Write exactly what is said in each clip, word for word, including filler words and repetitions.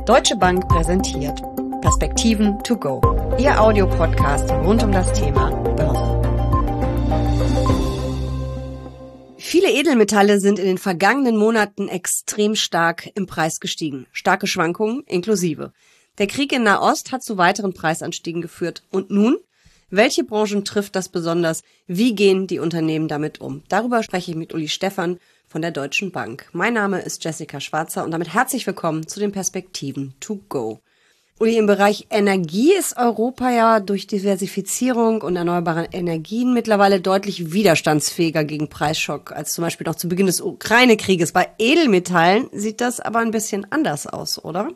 Deutsche Bank präsentiert Perspektiven to go, Ihr Audiopodcast rund um das Thema Börse. Viele Edelmetalle sind in den vergangenen Monaten extrem stark im Preis gestiegen. Starke Schwankungen inklusive. Der Krieg in Nahost hat zu weiteren Preisanstiegen geführt. Und nun? Welche Branchen trifft das besonders? Wie gehen die Unternehmen damit um? Darüber spreche ich mit Uli Stephan von der Deutschen Bank. Mein Name ist Jessica Schwarzer und damit herzlich willkommen zu den Perspektiven to go. Uli, im Bereich Energie ist Europa ja durch Diversifizierung und erneuerbare Energien mittlerweile deutlich widerstandsfähiger gegen Preisschock als zum Beispiel noch zu Beginn des Ukraine-Krieges. Bei Edelmetallen sieht das aber ein bisschen anders aus, oder?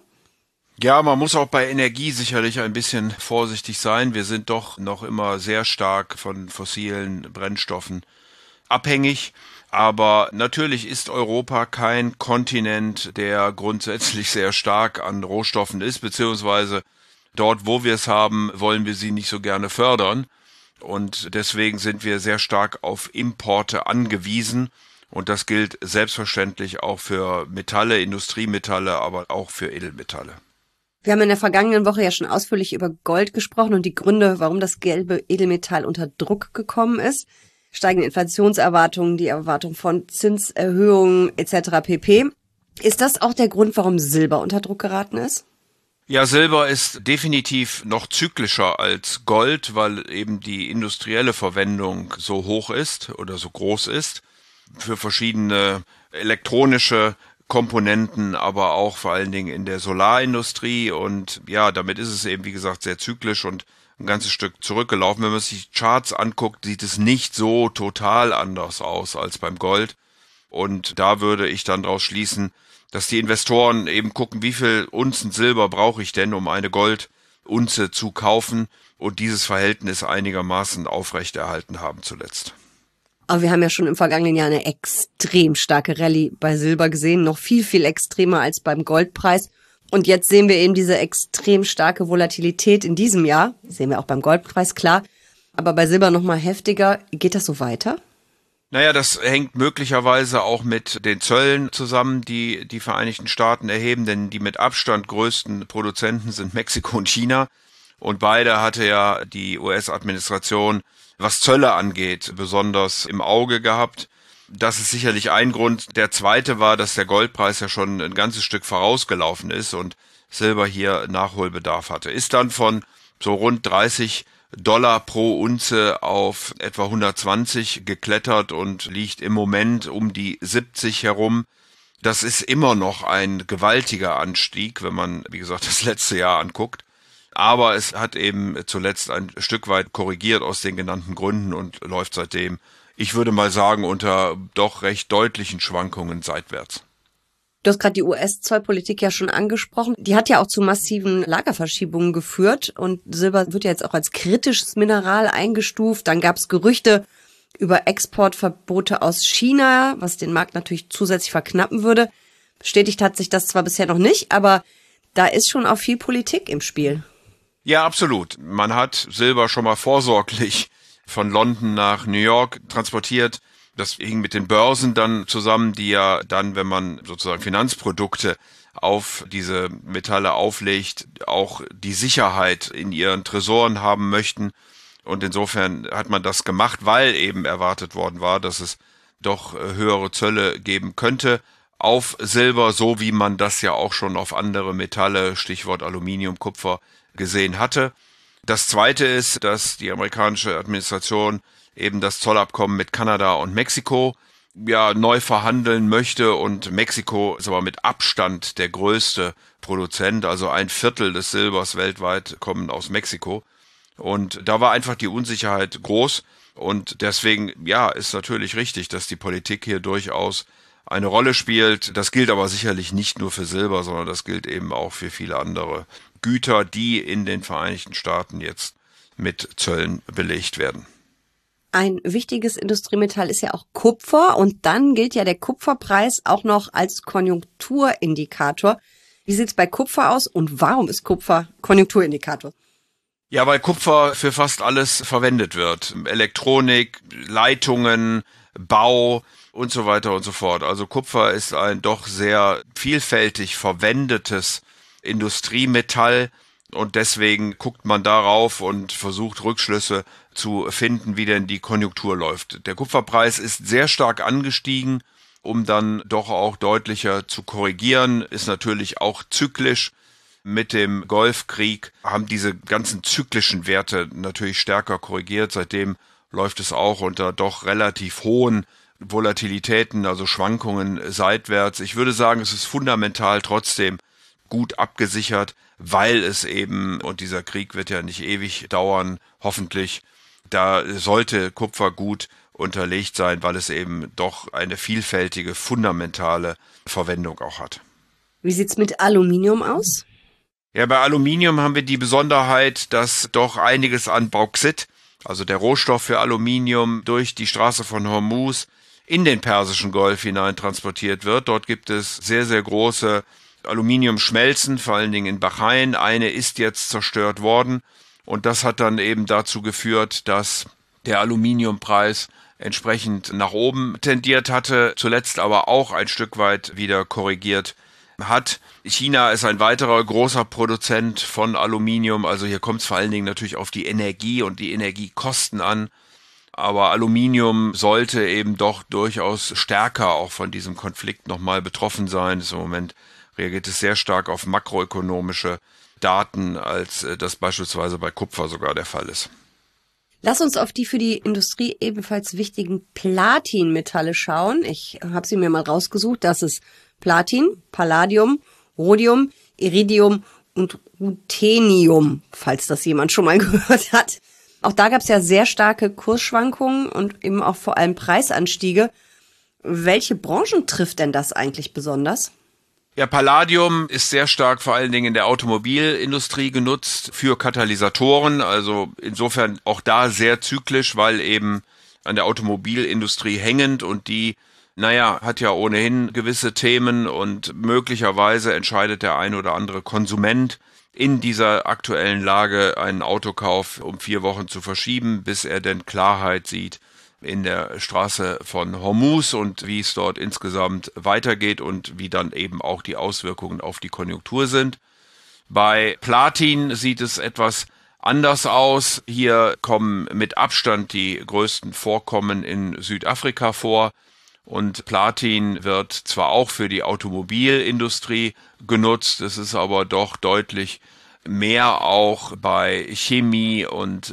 Ja, man muss auch bei Energie sicherlich ein bisschen vorsichtig sein. Wir sind doch noch immer sehr stark von fossilen Brennstoffen abhängig. Aber natürlich ist Europa kein Kontinent, der grundsätzlich sehr stark an Rohstoffen ist, beziehungsweise dort, wo wir es haben, wollen wir sie nicht so gerne fördern. Und deswegen sind wir sehr stark auf Importe angewiesen. Und das gilt selbstverständlich auch für Metalle, Industriemetalle, aber auch für Edelmetalle. Wir haben in der vergangenen Woche ja schon ausführlich über Gold gesprochen und die Gründe, warum das gelbe Edelmetall unter Druck gekommen ist. Steigende Inflationserwartungen, die Erwartung von Zinserhöhungen et cetera pp. Ist das auch der Grund, warum Silber unter Druck geraten ist? Ja, Silber ist definitiv noch zyklischer als Gold, weil eben die industrielle Verwendung so hoch ist oder so groß ist für verschiedene elektronische Komponenten, aber auch vor allen Dingen in der Solarindustrie. Und ja, damit ist es eben, wie gesagt, sehr zyklisch und ein ganzes Stück zurückgelaufen. Wenn man sich Charts anguckt, sieht es nicht so total anders aus als beim Gold. Und da würde ich dann daraus schließen, dass die Investoren eben gucken, wie viel Unzen Silber brauche ich denn, um eine Goldunze zu kaufen und dieses Verhältnis einigermaßen aufrechterhalten haben zuletzt. Aber wir haben ja schon im vergangenen Jahr eine extrem starke Rallye bei Silber gesehen, noch viel, viel extremer als beim Goldpreis. Und jetzt sehen wir eben diese extrem starke Volatilität in diesem Jahr. Das sehen wir auch beim Goldpreis, klar. Aber bei Silber noch mal heftiger. Geht das so weiter? Naja, das hängt möglicherweise auch mit den Zöllen zusammen, die die Vereinigten Staaten erheben. Denn die mit Abstand größten Produzenten sind Mexiko und China. Und beide hatte ja die U S-Administration, was Zölle angeht, besonders im Auge gehabt. Das ist sicherlich ein Grund. Der zweite war, dass der Goldpreis ja schon ein ganzes Stück vorausgelaufen ist und Silber hier Nachholbedarf hatte. Ist dann von so rund dreißig Dollar pro Unze auf etwa hundertzwanzig geklettert und liegt im Moment um die siebzig herum. Das ist immer noch ein gewaltiger Anstieg, wenn man, wie gesagt, das letzte Jahr anguckt. Aber es hat eben zuletzt ein Stück weit korrigiert aus den genannten Gründen und läuft seitdem, ich würde mal sagen, unter doch recht deutlichen Schwankungen seitwärts. Du hast gerade die U S-Zollpolitik ja schon angesprochen. Die hat ja auch zu massiven Lagerverschiebungen geführt und Silber wird ja jetzt auch als kritisches Mineral eingestuft. Dann gab es Gerüchte über Exportverbote aus China, was den Markt natürlich zusätzlich verknappen würde. Bestätigt hat sich das zwar bisher noch nicht, aber da ist schon auch viel Politik im Spiel. Ja, absolut. Man hat Silber schon mal vorsorglich von London nach New York transportiert. Das hing mit den Börsen dann zusammen, die ja dann, wenn man sozusagen Finanzprodukte auf diese Metalle auflegt, auch die Sicherheit in ihren Tresoren haben möchten. Und insofern hat man das gemacht, weil eben erwartet worden war, dass es doch höhere Zölle geben könnte auf Silber, so wie man das ja auch schon auf andere Metalle, Stichwort Aluminium, Kupfer, gesehen hatte. Das Zweite ist, dass die amerikanische Administration eben das Zollabkommen mit Kanada und Mexiko ja neu verhandeln möchte und Mexiko ist aber mit Abstand der größte Produzent, also ein Viertel des Silbers weltweit kommen aus Mexiko und da war einfach die Unsicherheit groß und deswegen, ja, ist natürlich richtig, dass die Politik hier durchaus eine Rolle spielt. Das gilt aber sicherlich nicht nur für Silber, sondern das gilt eben auch für viele andere Güter, die in den Vereinigten Staaten jetzt mit Zöllen belegt werden. Ein wichtiges Industriemetall ist ja auch Kupfer und dann gilt ja der Kupferpreis auch noch als Konjunkturindikator. Wie sieht es bei Kupfer aus und warum ist Kupfer Konjunkturindikator? Ja, weil Kupfer für fast alles verwendet wird. Elektronik, Leitungen, Bau und so weiter und so fort. Also Kupfer ist ein doch sehr vielfältig verwendetes Industriemetall. Und deswegen guckt man darauf und versucht Rückschlüsse zu finden, wie denn die Konjunktur läuft. Der Kupferpreis ist sehr stark angestiegen, um dann doch auch deutlicher zu korrigieren, ist natürlich auch zyklisch. Mit dem Golfkrieg haben diese ganzen zyklischen Werte natürlich stärker korrigiert. Seitdem läuft es auch unter doch relativ hohen Volatilitäten, also Schwankungen seitwärts. Ich würde sagen, es ist fundamental trotzdem gut abgesichert, weil es eben, und dieser Krieg wird ja nicht ewig dauern, hoffentlich, da sollte Kupfer gut unterlegt sein, weil es eben doch eine vielfältige, fundamentale Verwendung auch hat. Wie sieht's mit Aluminium aus? Ja, bei Aluminium haben wir die Besonderheit, dass doch einiges an Bauxit, also der Rohstoff für Aluminium, durch die Straße von Hormuz in den Persischen Golf hinein transportiert wird. Dort gibt es sehr, sehr große Aluminiumschmelzen, vor allen Dingen in Bahrain. Eine ist jetzt zerstört worden und das hat dann eben dazu geführt, dass der Aluminiumpreis entsprechend nach oben tendiert hatte, zuletzt aber auch ein Stück weit wieder korrigiert hat. China ist ein weiterer großer Produzent von Aluminium, also hier kommt es vor allen Dingen natürlich auf die Energie und die Energiekosten an. Aber Aluminium sollte eben doch durchaus stärker auch von diesem Konflikt nochmal betroffen sein. Im Moment reagiert es sehr stark auf makroökonomische Daten, als das beispielsweise bei Kupfer sogar der Fall ist. Lass uns auf die für die Industrie ebenfalls wichtigen Platinmetalle schauen. Ich habe sie mir mal rausgesucht. Das ist Platin, Palladium, Rhodium, Iridium und Ruthenium, falls das jemand schon mal gehört hat. Auch da gab es ja sehr starke Kursschwankungen und eben auch vor allem Preisanstiege. Welche Branchen trifft denn das eigentlich besonders? Ja, Palladium ist sehr stark vor allen Dingen in der Automobilindustrie genutzt für Katalysatoren, also insofern auch da sehr zyklisch, weil eben an der Automobilindustrie hängend und die, naja, hat ja ohnehin gewisse Themen und möglicherweise entscheidet der ein oder andere Konsument in dieser aktuellen Lage einen Autokauf um vier Wochen zu verschieben, bis er denn Klarheit sieht in der Straße von Hormuz und wie es dort insgesamt weitergeht und wie dann eben auch die Auswirkungen auf die Konjunktur sind. Bei Platin sieht es etwas anders aus. Hier kommen mit Abstand die größten Vorkommen in Südafrika vor. Und Platin wird zwar auch für die Automobilindustrie genutzt, es ist aber doch deutlich mehr auch bei Chemie und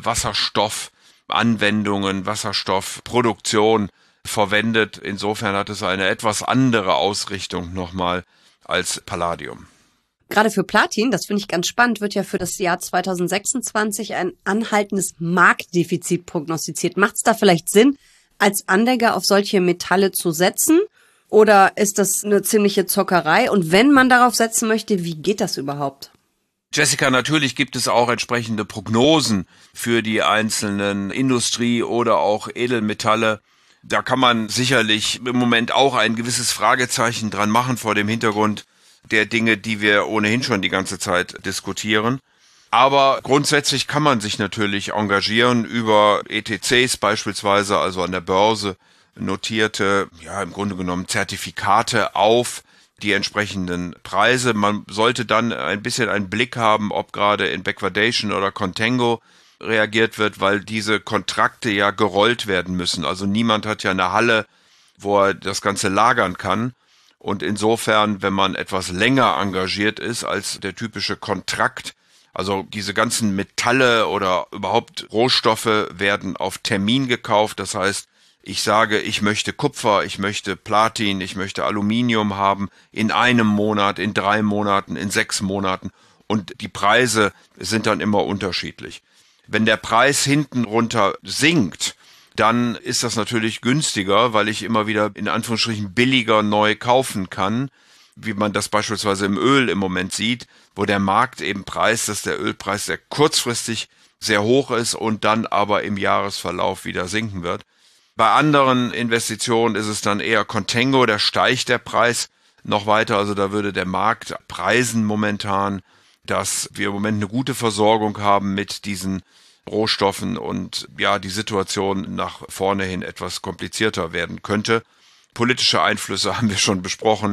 Wasserstoffanwendungen, Wasserstoffproduktion verwendet. Insofern hat es eine etwas andere Ausrichtung nochmal als Palladium. Gerade für Platin, das finde ich ganz spannend, wird ja für das Jahr zweitausendsechsundzwanzig ein anhaltendes Marktdefizit prognostiziert. Macht es da vielleicht Sinn, als Anleger auf solche Metalle zu setzen? Oder ist das eine ziemliche Zockerei? Und wenn man darauf setzen möchte, wie geht das überhaupt? Jessica, natürlich gibt es auch entsprechende Prognosen für die einzelnen Industrie- oder auch Edelmetalle. Da kann man sicherlich im Moment auch ein gewisses Fragezeichen dran machen vor dem Hintergrund der Dinge, die wir ohnehin schon die ganze Zeit diskutieren. Aber grundsätzlich kann man sich natürlich engagieren über E T Cs beispielsweise, also an der Börse notierte, ja im Grunde genommen Zertifikate auf die entsprechenden Preise. Man sollte dann ein bisschen einen Blick haben, ob gerade in Backwardation oder Contango reagiert wird, weil diese Kontrakte ja gerollt werden müssen. Also niemand hat ja eine Halle, wo er das Ganze lagern kann. Und insofern, wenn man etwas länger engagiert ist als der typische Kontrakt, also diese ganzen Metalle oder überhaupt Rohstoffe werden auf Termin gekauft. Das heißt, ich sage, ich möchte Kupfer, ich möchte Platin, ich möchte Aluminium haben in einem Monat, in drei Monaten, in sechs Monaten. Und die Preise sind dann immer unterschiedlich. Wenn der Preis hinten runter sinkt, dann ist das natürlich günstiger, weil ich immer wieder in Anführungsstrichen billiger neu kaufen kann, wie man das beispielsweise im Öl im Moment sieht, wo der Markt eben preist, dass der Ölpreis sehr kurzfristig sehr hoch ist und dann aber im Jahresverlauf wieder sinken wird. Bei anderen Investitionen ist es dann eher Contango, da steigt der Preis noch weiter, also da würde der Markt preisen momentan, dass wir im Moment eine gute Versorgung haben mit diesen Rohstoffen und ja, die Situation nach vorne hin etwas komplizierter werden könnte. Politische Einflüsse haben wir schon besprochen.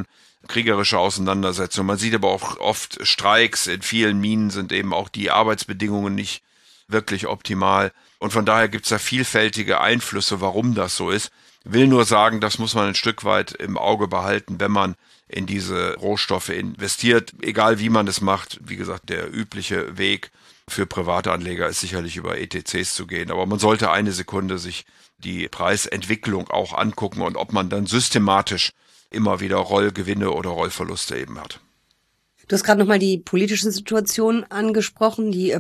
kriegerische Auseinandersetzungen. Man sieht aber auch oft Streiks. In vielen Minen sind eben auch die Arbeitsbedingungen nicht wirklich optimal. Und von daher gibt es da vielfältige Einflüsse, warum das so ist. Will nur sagen, das muss man ein Stück weit im Auge behalten, wenn man in diese Rohstoffe investiert. Egal wie man das macht, wie gesagt, der übliche Weg für Privatanleger ist sicherlich über E T Cs zu gehen. Aber man sollte eine Sekunde sich die Preisentwicklung auch angucken und ob man dann systematisch immer wieder Rollgewinne oder Rollverluste eben hat. Du hast gerade nochmal die politische Situation angesprochen. Die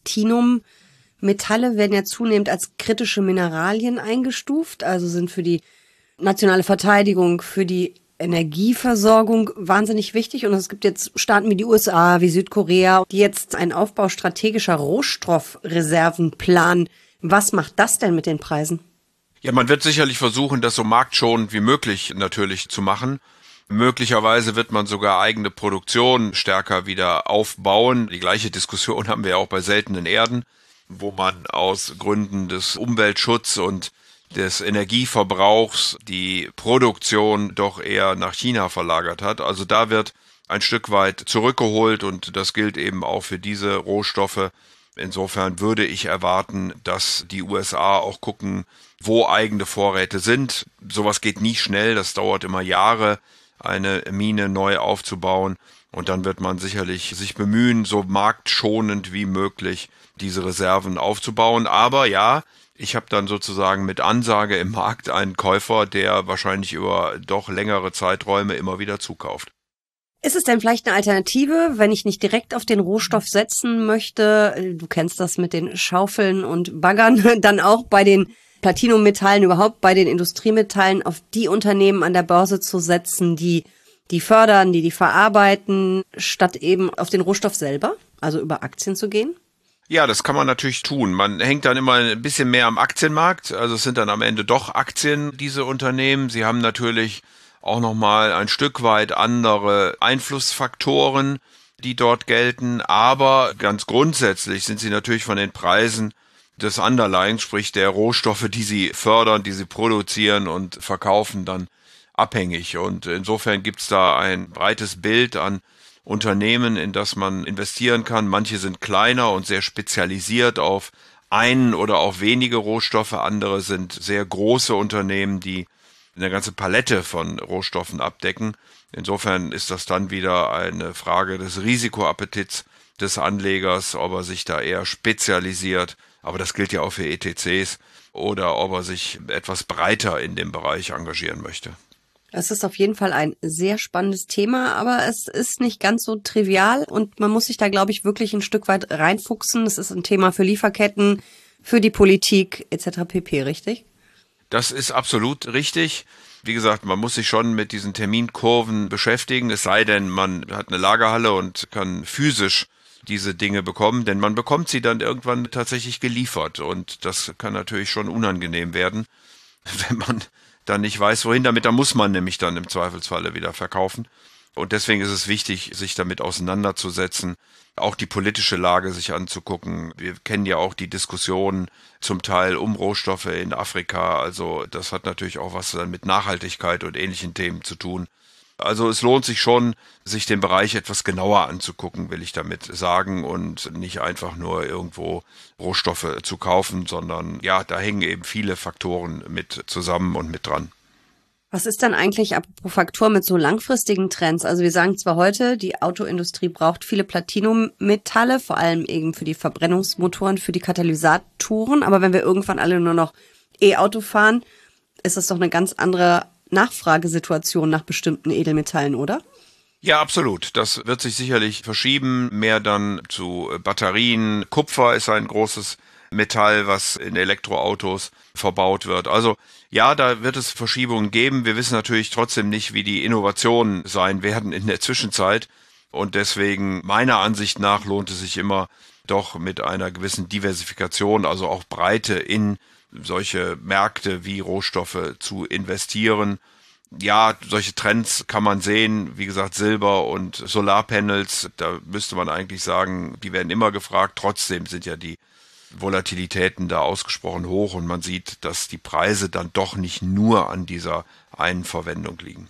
Platinum-Metalle werden ja zunehmend als kritische Mineralien eingestuft, also sind für die nationale Verteidigung, für die Energieversorgung wahnsinnig wichtig. Und es gibt jetzt Staaten wie die U S A, wie Südkorea, die jetzt einen Aufbau strategischer Rohstoffreserven planen. Was macht das denn mit den Preisen? Ja, man wird sicherlich versuchen, das so marktschonend wie möglich natürlich zu machen. Möglicherweise wird man sogar eigene Produktion stärker wieder aufbauen. Die gleiche Diskussion haben wir ja auch bei seltenen Erden, wo man aus Gründen des Umweltschutzes und des Energieverbrauchs die Produktion doch eher nach China verlagert hat. Also da wird ein Stück weit zurückgeholt und das gilt eben auch für diese Rohstoffe. Insofern würde ich erwarten, dass die U S A auch gucken, wo eigene Vorräte sind. Sowas geht nie schnell, das dauert immer Jahre, eine Mine neu aufzubauen. Und dann wird man sicherlich sich bemühen, so marktschonend wie möglich diese Reserven aufzubauen. Aber ja, ich habe dann sozusagen mit Ansage im Markt einen Käufer, der wahrscheinlich über doch längere Zeiträume immer wieder zukauft. Ist es denn vielleicht eine Alternative, wenn ich nicht direkt auf den Rohstoff setzen möchte? Du kennst das mit den Schaufeln und Baggern, dann auch bei den Platinummetallen, überhaupt bei den Industriemetallen, auf die Unternehmen an der Börse zu setzen, die die fördern, die die verarbeiten, statt eben auf den Rohstoff selber, also über Aktien zu gehen? Ja, das kann man natürlich tun. Man hängt dann immer ein bisschen mehr am Aktienmarkt. Also es sind dann am Ende doch Aktien, diese Unternehmen. Sie haben natürlich auch nochmal ein Stück weit andere Einflussfaktoren, die dort gelten. Aber ganz grundsätzlich sind sie natürlich von den Preisen des Underlyings, sprich der Rohstoffe, die sie fördern, die sie produzieren und verkaufen, dann abhängig. Und insofern gibt's da ein breites Bild an Unternehmen, in das man investieren kann. Manche sind kleiner und sehr spezialisiert auf einen oder auf wenige Rohstoffe. Andere sind sehr große Unternehmen, die eine ganze Palette von Rohstoffen abdecken. Insofern ist das dann wieder eine Frage des Risikoappetits des Anlegers, ob er sich da eher spezialisiert, aber das gilt ja auch für E T Cs, oder ob er sich etwas breiter in dem Bereich engagieren möchte. Es ist auf jeden Fall ein sehr spannendes Thema, aber es ist nicht ganz so trivial und man muss sich da, glaube ich, wirklich ein Stück weit reinfuchsen. Es ist ein Thema für Lieferketten, für die Politik et cetera pp., richtig? Das ist absolut richtig. Wie gesagt, man muss sich schon mit diesen Terminkurven beschäftigen, es sei denn, man hat eine Lagerhalle und kann physisch diese Dinge bekommen, denn man bekommt sie dann irgendwann tatsächlich geliefert und das kann natürlich schon unangenehm werden, wenn man dann nicht weiß, wohin damit, da muss man nämlich dann im Zweifelsfalle wieder verkaufen. Und deswegen ist es wichtig, sich damit auseinanderzusetzen, auch die politische Lage sich anzugucken. Wir kennen ja auch die Diskussionen zum Teil um Rohstoffe in Afrika. Also das hat natürlich auch was dann mit Nachhaltigkeit und ähnlichen Themen zu tun. Also es lohnt sich schon, sich den Bereich etwas genauer anzugucken, will ich damit sagen, und nicht einfach nur irgendwo Rohstoffe zu kaufen, sondern ja, da hängen eben viele Faktoren mit zusammen und mit dran. Was ist dann eigentlich, apropos Faktor, mit so langfristigen Trends? Also wir sagen zwar heute, die Autoindustrie braucht viele Platinummetalle, vor allem eben für die Verbrennungsmotoren, für die Katalysatoren, aber wenn wir irgendwann alle nur noch E-Auto fahren, ist das doch eine ganz andere Nachfragesituation nach bestimmten Edelmetallen, oder? Ja, absolut. Das wird sich sicherlich verschieben, mehr dann zu Batterien. Kupfer ist ein großes Metall, was in Elektroautos verbaut wird. Also ja, da wird es Verschiebungen geben. Wir wissen natürlich trotzdem nicht, wie die Innovationen sein werden in der Zwischenzeit. Und deswegen, meiner Ansicht nach, lohnt es sich immer doch mit einer gewissen Diversifikation, also auch Breite in solche Märkte wie Rohstoffe zu investieren. Ja, solche Trends kann man sehen, wie gesagt, Silber und Solarpanels, da müsste man eigentlich sagen, die werden immer gefragt, trotzdem sind ja die Volatilitäten da ausgesprochen hoch und man sieht, dass die Preise dann doch nicht nur an dieser einen Verwendung liegen.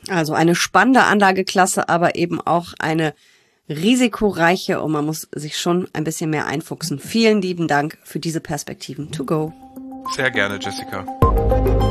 Also eine spannende Anlageklasse, aber eben auch eine risikoreiche und man muss sich schon ein bisschen mehr einfuchsen. Vielen lieben Dank für diese Perspektiven to go. Sehr gerne, Jessica.